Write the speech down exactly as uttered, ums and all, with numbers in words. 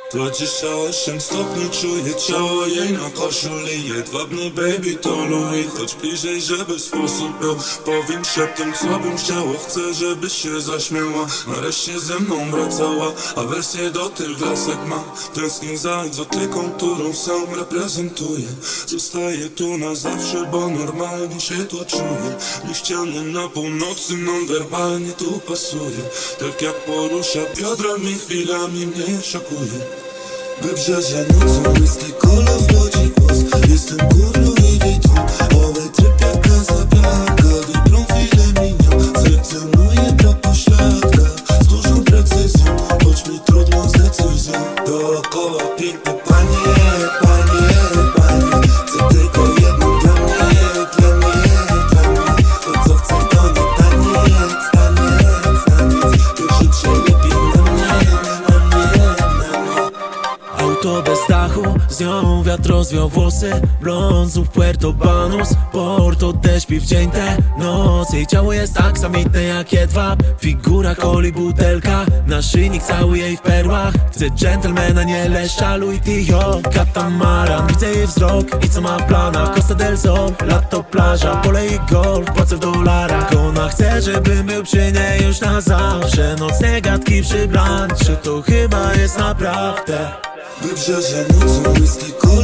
Dwadzieścia osiem stopni czuję ciało jej na koszuli. Jedwabny baby to Louis, chodź bliżej, żeby sposób był. Powiem szeptem co bym chciała, chcę żebyś się zaśmiała. Nareszcie ze mną wracała, a wersję do tych lasek ma. Tęsknię za egzotyką, którą sam reprezentuję. Zostaję tu na zawsze, bo normalnie się tu czuję. Liściany na północy, non-werbalnie tu pasuje. Tak jak porusza biodrami, chwilami mnie szokuje. Wybrzeże nocą, whisky, kola w lodzi głos. Jestem gór Louis Vuitton, owe tryb jak Casablanca. Wibrą chwilę minią, selekcjonuję brak pośladka z dużą precyzją, choć mi trudno z decyzją. Dookoła piękne panie, panie, panie. Chcę tylko jedno dla mnie, dla mnie, dla mnie. To co chcę to nie taniec, taniec, taniec. Pierwszy przelepie na mnie, na mnie, na mnie. Auto bez dachu, z nią wiatr rozwiał włosy. Brązów Puerto Banus, Porto też śpi w dzień te noc. Jej ciało jest tak samitne jak jedwab. Figura coli, butelka, naszyjnik cały jej w perłach. Chcę dżentelmena, nie leszcza, Louis Tio, katamaran. Widzę jej wzrok i co ma w planach. Costa del Sol, lato, plaża, pole i golf, płacę w dolarach. Ona chce, żebym był przy niej już na zawsze. Nocne gadki przy blancie, to chyba jest naprawdę. Wybrzeże nocą, whisky, kola